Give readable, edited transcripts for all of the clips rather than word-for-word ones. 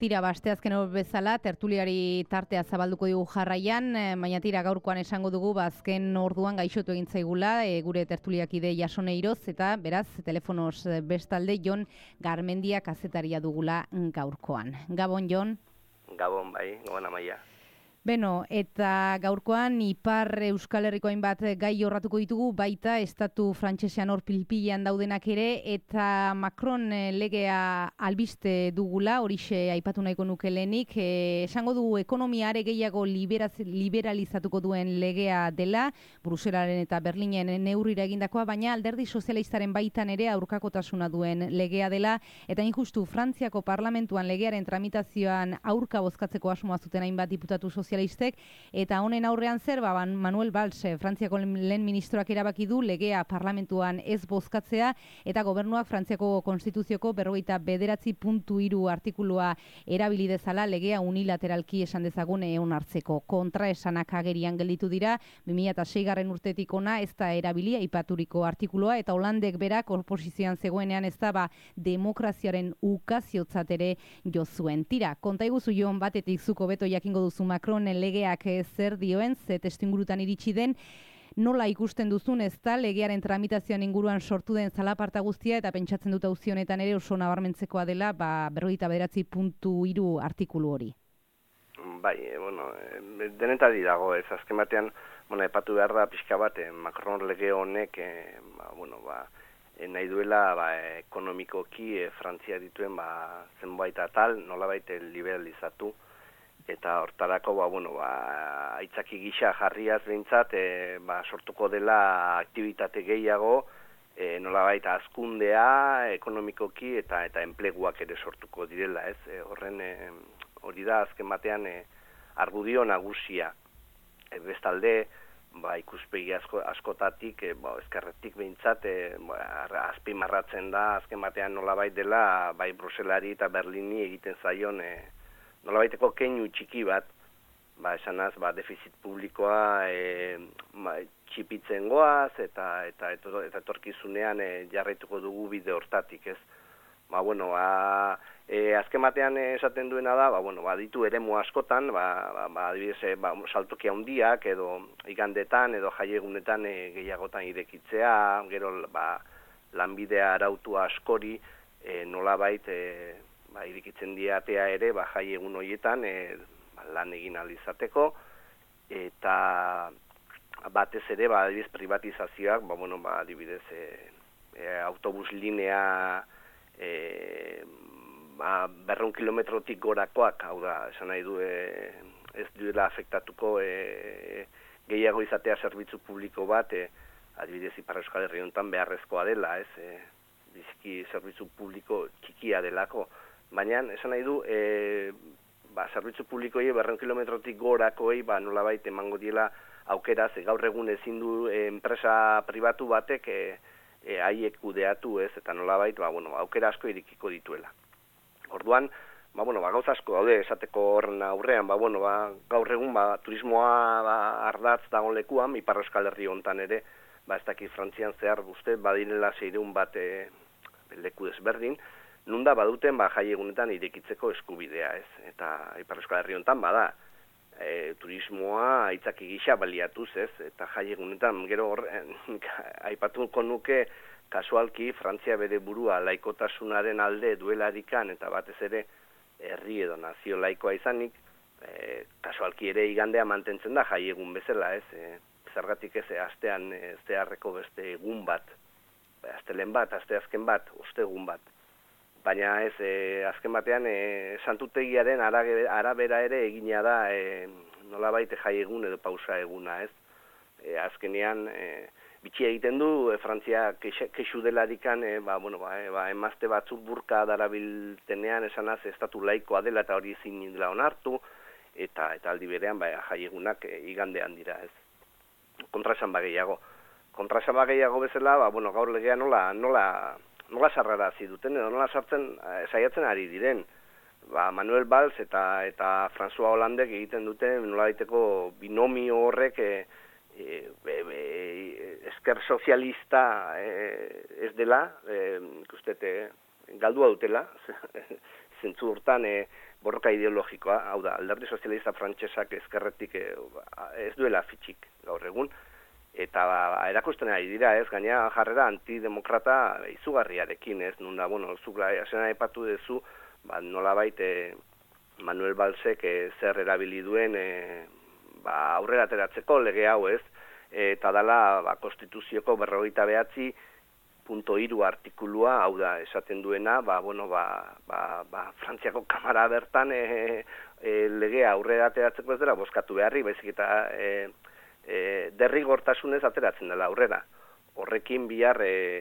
Tira, asteazken hor bezala, tertuliari tartea zabalduko dugu jarraian, baina tira gaurkoan esango dugu, azken orduan gaixotu egin zaigula, gure tertuliakide Jasone Iroz, eta beraz, telefonoz bestalde, Jon Garmendia kazetaria dugula gaurkoan. Gabon, Jon? Gabon, bai, gabon Amaia. Beno, eta gaurkoan Ipar Euskal Herriko hainbat gai jorratuko ditugu, baita estatu frantsesean hor pilpilean daudenak ere, eta Macron legea albiste dugula, horixe aipatu nahiko nuke lehenik, esango dugu ekonomia are gehiago liberalizatuko duen legea dela, Bruselaren eta Berlinen neurrira egindakoa, baina alderdi sozialistaren baitan ere aurkakotasuna duen legea dela, eta injustu Frantziako parlamentuan legearen tramitazioan aurka bozkatzeko asmoa zuten hainbat diputatu sozialistek, eta honen aurrean zer, Manuel Valls, Frantziako lehen ministroak erabaki du legea parlamentuan ez bozkatzea, eta gobernuak Frantziako konstituzioko 49.3 artikulua erabili dezala legea unilateralki esan dezagun onartzeko. Kontraesanak agerian gelditu dira, 2006 urtetik ona ez da erabilia aipaturiko artikulua, eta Holandek berak oposizioan zegoenean ez da demokraziaren ukaziotzat ere jo zuen. Tira, konta iguzu Jon, batetik zuko beto jakingo duzu Macron legeak zer dioen, ze testuingurutan iritsi den, nola ikusten duzun ez da legearen tramitazioan inguruan sortu den zalaparta guztia, eta pentsatzen dut auzi honetan ere oso nabarmentzekoa dela 49.3 artikulu hori. Bai, denetari dago, ez azken batean, epatu behar da pixka bat, Macron lege honek, nahi duela ekonomikoki Frantzia dituen zenbait atal, nolabait liberalizatu, eta hortarako aitzaki gisa jarriaz behintzat sortuko dela aktibitate gehiago, nolabait hazkundea ekonomikoki eta enpleguak ere sortuko direla, ez? Hori da azken batean argudio nagusia. Bestalde, ikuspegi askotatik, ezkerretik behintzat azpimarratzen da azken batean nolabait dela Bruselari eta Berlini egiten zaion nolabaiteko keinu txiki bat, esanaz, defizit publikoa txipitzen goaz, eta etorkizunean jarraituko dugu bide hortatik, ez? Azken batean esaten duena da, ditu eremu askotan, adibidez, saltoki handiak, edo igandetan, edo jaiegunetan gehiagotan irekitzea, gero lanbidea arautu askori, nolabait, irikitzen diatea ere, jai egun horietan lan egin alizateko, eta batez ere, adibidez, privatizazioak, adibidez, autobus linea 200 kilometrotik gorakoak, hau da, esan nahi du, ez duela afektatuko gehiago izatea zerbitzu publiko bat, adibidez, Ipar Euskal Herri honetan beharrezkoa dela, ez, biziki zerbitzu publiko txikia delako, baina, esan nahi du, zerbitzu publikoi 200 kilometrotik gorakoi, nolabait emango diela aukeraz, gaur egun ezin du enpresa pribatu batek haiek kudeatu, ez, eta nolabait, aukera asko irikiko dituela. Orduan, gauza asko daude esateko horren aurrean, gaur egun turismoa ardatz dagoen lekuan, Ipar Euskal Herri honetan ere, ez dakit Frantzian zehar uste, badirela 600 bat leku desberdin, nunda baduten jai egunetan irekitzeko eskubidea, ez? Eta Ipar Euskal Herri honetan turismoa aitzaki gisa baliatuz, ez? Eta jai egunetan, gero aipatuko nuke kasualki Frantzia bere burua laikotasunaren alde duelarikan, eta batez ere herri edo nazio laikoa izanik, kasualki ere igandea mantentzen da jai egun bezala, ez? Zergatik ez, astean zeharreko beste egun bat, astelen bat, asteazken bat, ostegun bat. Baina ez, azken batean, santutegiaren arabera ere egina da nolabait jai egun edo pausa eguna, ez? Azkenean, bitxia egiten du, Frantzia kexu delarikan, emazte batzuk burka darabiltenean esanaz estatu laikoa dela eta hori ezin dela onartu, eta aldi berean jai egunak igandean dira, ez? Kontraesan bageiago bezala, gaur legea nola sarrarazi duten, edo nola saiatzen ari diren. Manuel Valls eta François Hollandek egiten duten nolabaiteko binomio horrek esker sozialista ez dela, ikustete galdua dutela, zentzu hortan borroka ideologikoa, hau da, alderdi sozialista frantsesak ezkerretik ez duela fitxik gaur egun, eta erakusten ari dira, ez, gaina jarrera antidemokrata izugarriarekin, ez, nunda, bueno, zuk asena aipatu duzu, nolabait Manuel Valsek zer erabili duen aurrera ateratzeko lege hau, ez, eta dala konstituzioko 49.3 artikulua, hau da, esaten duena, Frantziako Kamara bertan legea aurrera ateratzeko ez dela bozkatu beharri, baizik eta derrigortasunez ateratzen dela aurrera. Horrekin bihar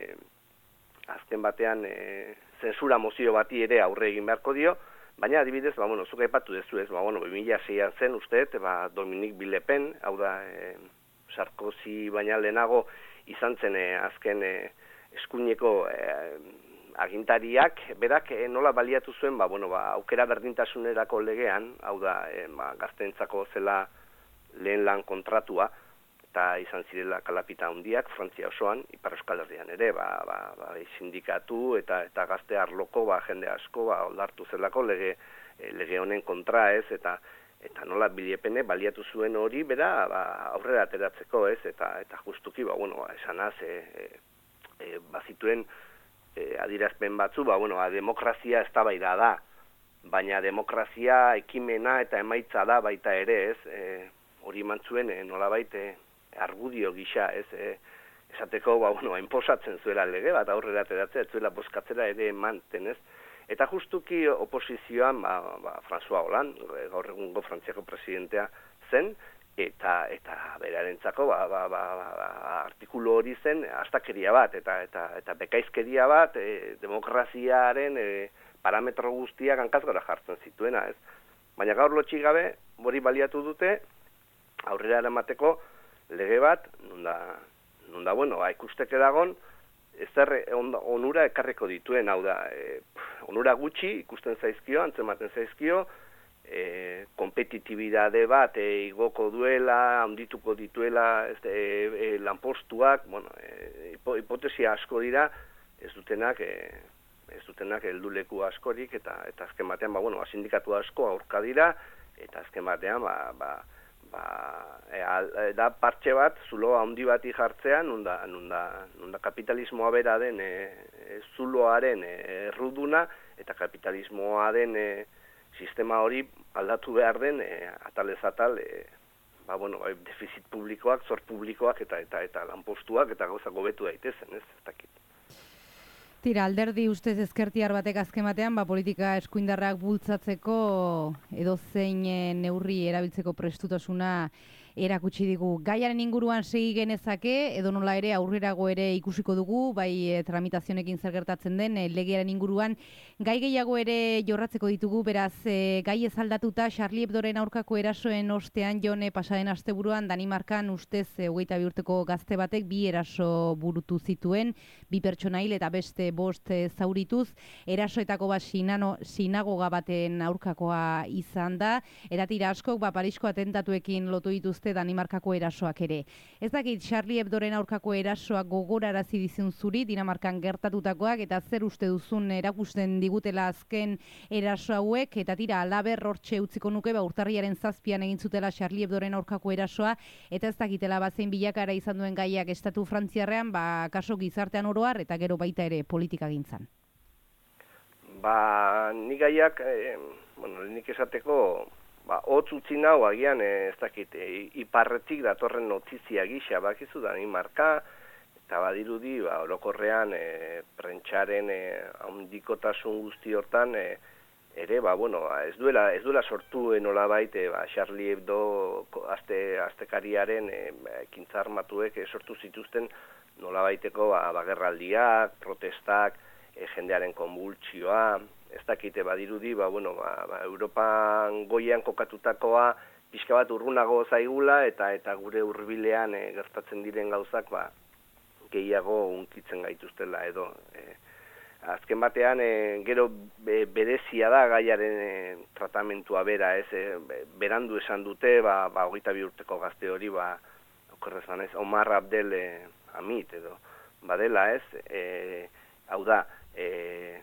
azken batean zensura mozio bati ere aurre egin beharko dio, baina adibidez, zuk aipatu dezu ez, 2006an zen uste, Dominique Villepin, hau da, Sarkozy baina lehenago izan zen azken eskuineko agintariak, berak nola baliatu zuen, aukera berdintasunerako legean, hau da, gazteentzako zela lehen lan kontratua, eta izan zirela kalapita handiak, Frantzia osoan, Ipar Euskal Herrian ere, sindikatu eta gazte arloko jende asko oldartu zelako lege honen kontra, ez, eta nola Villepene baliatu zuen hori, bera, aurrera ateratzeko, ez, eta justuki, esanaz, bazituen adierazpen batzu, demokrazia eztabaida da, baina demokrazia ekimena eta emaitza da baita ere, ez, hori mantzuen nolabait argudio gisa, ez, esateko, enposatzen zuela lege bat aurrera ateratzea, ez zuela bozkatzera ere emanten, ez. Eta justuki oposizioan, François Hollande, gaur egungo Frantziako presidentea zen, eta berarentzako, artikulu hori zen, astakeria bat, eta bekaizkeria bat, demokraziaren parametro guztiak hankazgora jartzen zituena, ez. Baina gaur lotxik gabe, hori baliatu dute, aurrera eramateko lege bat, nunda ikusteke dagon, ezer onura ekarriko dituen, hau da, onura gutxi ikusten zaizkio, antzematen zaizkio, kompetitibidade bat igoko duela, handituko dituela lanpostuak, hipotesia asko dira, ez dutenak helduleku askorik, eta azken batean, sindikatu asko aurka dira, eta azken batean, da partxe bat, zulo handi bati jartzean, nunda kapitalismoa bera den zuloaren erruduna, eta kapitalismoa den sistema hori aldatu behar den atalez atal, defizit publikoak, zor publikoak, eta lanpostuak, eta gauza gobetu daitezen, ez dakit. Tira, alderdi ustez ezkertiar batek azken batean, politika eskuindarrak bultzatzeko edozein neurri erabiltzeko prestutasuna erakutsi digu. Gaiaren inguruan segi genezake, edo nola ere aurrerago ere ikusiko dugu, bai tramitazionekin zer gertatzen den, legearen inguruan gai gehiago ere jorratzeko ditugu, beraz gai ez aldatuta Charlie Hebdoren aurkako erasoen ostean Jone pasaden asteburuan Danimarkan ustez 22 urteko gazte batek 2 eraso burutu zituen, 2 pertsona hil eta beste 5 zaurituz, erasoetako bat sinagoga baten aurkakoa izan da, eta tira askok Parisko atentatuekin lotu dituzte Danimarkako erasoak ere. Ez dakit Charlie Hebdoren aurkako erasoak gogorarazi dizun zuri Dinamarkan gertatutakoak, eta zer uste duzun erakusten digutela azken eraso hauek, eta tira alaber hortxe utziko nuke urtarriaren 7an egin zutela Charlie Hebdoren aurkako erasoa, eta ez dakitela zein bilakara izan duen gaiak estatu frantziarrean, kaso gizartean oroar, eta gero baita ere politika gintzan. Ni gaiak, nik esateko, hotz utzi nau agian, ez dakit, iparretik datorren notizia gisa, bakizu Danimarka, eta badirudi, orokorrean, prentxaren handikotasun guzti hortan, ere, ez duela sortu nolabait, Charlie Hebdo astekariaren ekintza armatuek sortu zituzten nolabaiteko gerraldiak, protestak, jendearen konbultsioa, ez dakite badirudi, Europan goian kokatutakoa pixka bat urrunago zaigula, eta gure hurbilean gertatzen diren gauzak gehiago unkitzen gaituztela edo. Azken batean, gero berezia da gaiaren tratamentua bera, berandu esan dute, 22 urteko gazte hori, okorrezan ez, Omar Abdel Hamid edo, badela ez, hau da,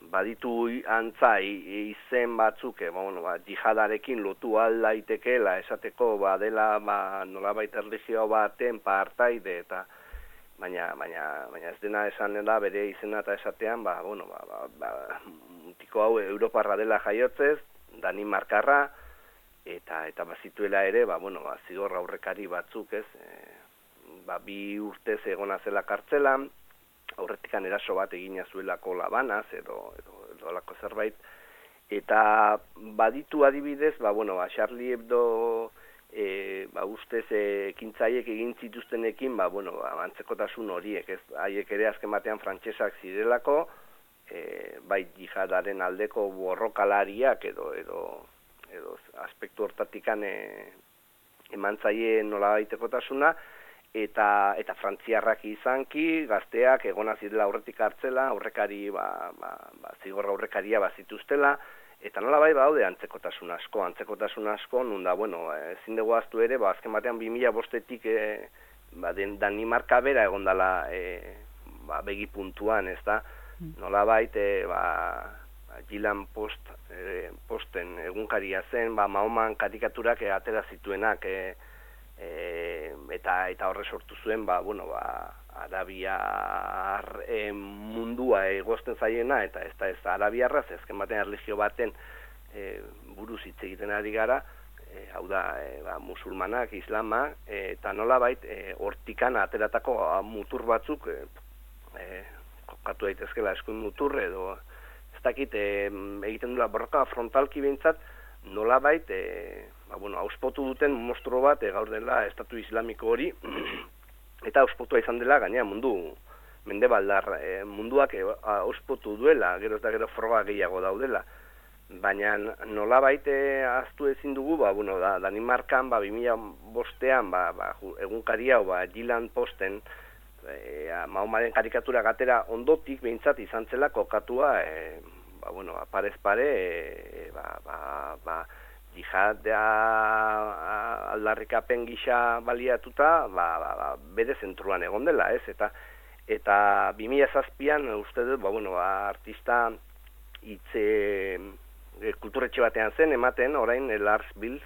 baditu antza izen batzuk, jihadarekin lotu aldaitekeela esateko dela nolabait erlijio baten partaide eta baina ez dena esan dela bere izena eta esatean mutiko hau Europarra dela jaiotzez, Danimarkarra eta bazituela ere zigor aurrekari batzuk, ez, 2 urtez egona zela kartzelan, aurretikan eraso bat egina zuelako Labanaz edo alako zerbait, eta baditu adibidez, Charlie Hebdo ustez ekintzaiek egin zituztenekin, antzekotasun horiek, ez, haiek ere azken batean frantsesak zirelako, bai jihadaren aldeko borrokalariak edo aspektu hortatikan eman zaie nolabaitekotasuna, eta frantziarrak izanki, gazteak egona zirela aurretik hartzela, aurrekari, zigorra aurrekaria bazituztela, eta nolabait daude antzekotasun asko, nunda, ezin dugu ahaztu ere, azken batean 2005-etik Danimarka bera egondala begi puntuan, ez da, nolabait, Gilan Posten egunkaria zen, Mahoman karikaturak atera zituenak, eta horre sortu zuen, arabiar mundua egozten zaiena, eta ez arabiarra, ezken batean erlijio baten buruz hitz egiten ari gara, hau da, musulmanak, islama, eta nolabait, hortikan ateratako mutur batzuk, kokatu daitezkela eskuin mutur, edo ez dakit, egiten dula borroka frontalki behintzat, nolabait, auspotu duten monstro bat gaur dela estatu islamiko hori, eta auspotua izan dela gainea mendebaldar munduak auspotu duela, gero eta gero froga gehiago daudela. Baina nolabait ahaztu ezin dugu, Danimarkan 2005ean egunkari hau Gilan Posten Mahomaren karikatura gatera ondotik behintzat izan zela kokatua parez pare jihadea aldarrikapen gisa baliatuta bere zentruan egon dela, ez? Eta 2007an uste dut, artista kulturetxe batean zen ematen, orain Lars Vilks,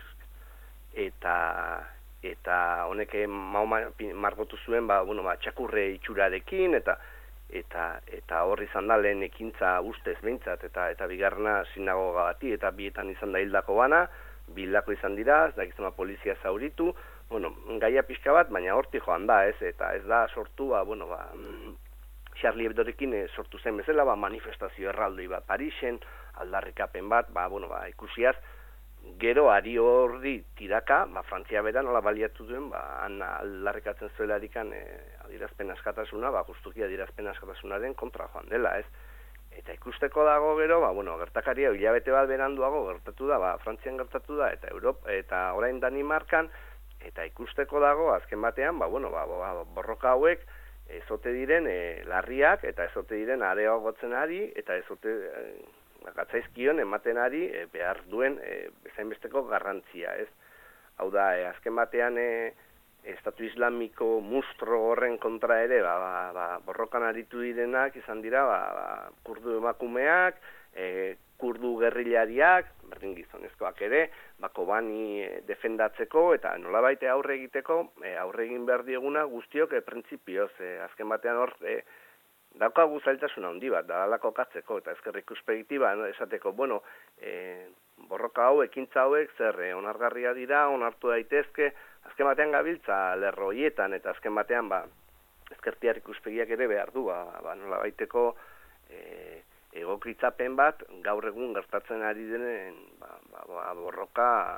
eta honek Mahoma margotu zuen, txakurre itxurarekin, eta hor izan da lehen ekintza ustez behintzat, eta bigarrena sinagoga bati, eta bietan izan da hildako bana, hildako izan dira, ez dakizema polizia zauritu, gaia pixka bat, baina horti joan da, ez, eta ez da sortu, Charlie Hebdorekin sortu zen bezala, manifestazio erraldoi bat Parisen, aldarrikapen bat, ikusiaz, gero ari horri tiraka, Frantzia bera nola baliatu duen, han aldarrikatzen zuelarikan adierazpen askatasuna, justuki adierazpen askatasunaren kontra joan dela, ez? Eta ikusteko dago gero, gertakaria hilabete bat beranduago gertatu da, Frantzian gertatu da, eta orain Danimarkan, eta ikusteko dago, azken batean, borroka hauek, ezote diren larriak, eta ezote diren areagotzen ari, eta ezote gatzaizkion ematen ari behar duen bezainbesteko garrantzia, ez? Hau da, azken batean Estatu Islamiko mustro horren kontra ere, borrokan aritu direnak izan dira, kurdu emakumeak, kurdu gerrilariak, berdin gizonezkoak ere, Kobani defendatzeko, eta nolabait aurre egiteko, aurre egin behar dieguna guztiok printzipioz, azken batean hor, daukagu zailtasuna handi bat, dalako katzeko, eta ezkerrik ikuspegitiba, esateko, borroka hau, ekintza hauek, zer onargarria dira, onartu daitezke, azken batean gabiltza lerro hoietan, eta azken batean, ezkertiar ikuspegiak ere behar du, nolabaiteko egokritzapen bat, gaur egun gertatzen ari denen, borroka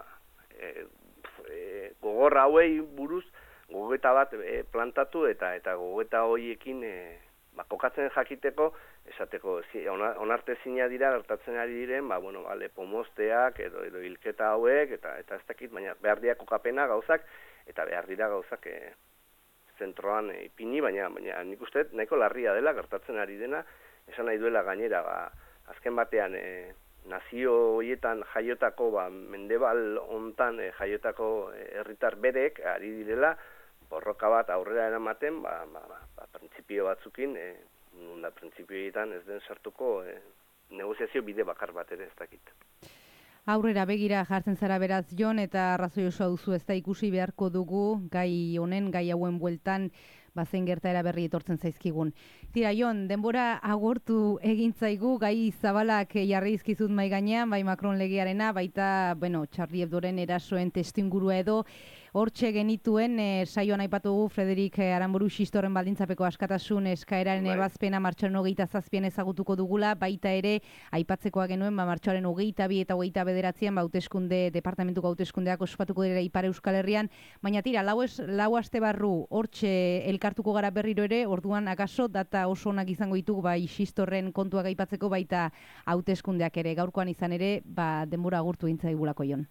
gogorra hauei buruz, gogeta bat plantatu, eta gogeta hoiekin kokatzen jakiteko, esateko, onarte zina dira gertatzen ari diren, pomozteak edo hilketa hauek, eta ez dakit, baina behar dira kokapena gauzak, eta behar dira gauzak zentroan ipini, baina nik uste nahiko larria dela gertatzen ari dena, esan nahi duela gainera, azken batean nazio horietan jaiotako, mendebal hontan jaiotako herritar berek ari direla, borroka bat aurrera eramaten, printzipio batzukin, nunda printzipioetan ez den sartuko negoziazio bide bakar bat ere ez dakit. Aurrera begira jartzen zara beraz, Jon, eta arrazoi osoa duzu, ez da ikusi beharko dugu gai honen, gai hauen bueltan, bazen gertaera berri etortzen zaizkigun. Tira, Jon, denbora agortu egin zaigu, gai zabalak jarri dizkizut mai gainean, bai Macron legearena, baita, Charlie Hebdoren erasoen testuingurua edo, hortxe genituen, saioan aipatu dugu Frederik Aranburu Xistorren baldintzapeko askatasun eskaeraren ebazpena martxoaren 27an ezagutuko dugula, baita ere aipatzekoa genuen, martxoaren 22 eta 29an hauteskunde departamentuko hauteskundeak ospatuko dira Ipar Euskal Herrian, baina tira, lau aste barru hortxe elkartuko gara berriro ere, orduan akaso data oso onak izango ditugu bai Xistorren kontuak aipatzeko baita hauteskundeak ere, gaurkoan izan ere, denbora agurtu egin zaigulako, Jon.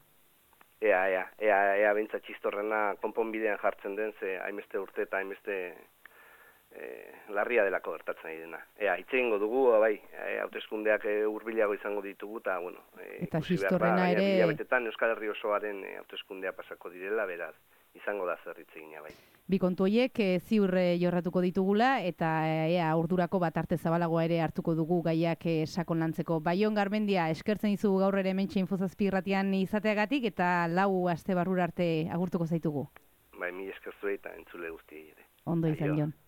Ea bintzat Xistorrena konponbidean jartzen den, ze hainbeste urte eta hainbeste larria delako gertatzen ari dena. Hitz egingo dugu, bai, hauteskundeak hurbilago izango ditugu, eta Xistorrena ere... Hilabetetan Euskal Herri osoaren hauteskundea pasako direla, beraz, izango da zer hitz egina, bai. Bi kontu horiek ziur jorratuko ditugula, eta ordurako bat arte zabalagoa ere hartuko dugu gaiak sakon lantzeko. Jon Garmendia, eskertzen dizugu gaur ere hementxe Infozazpi irratian izateagatik, eta lau aste barrura arte agurtuko zaitugu. Bai, mi eskertu eta entzule guztiei ere. Ondo izan, Jon.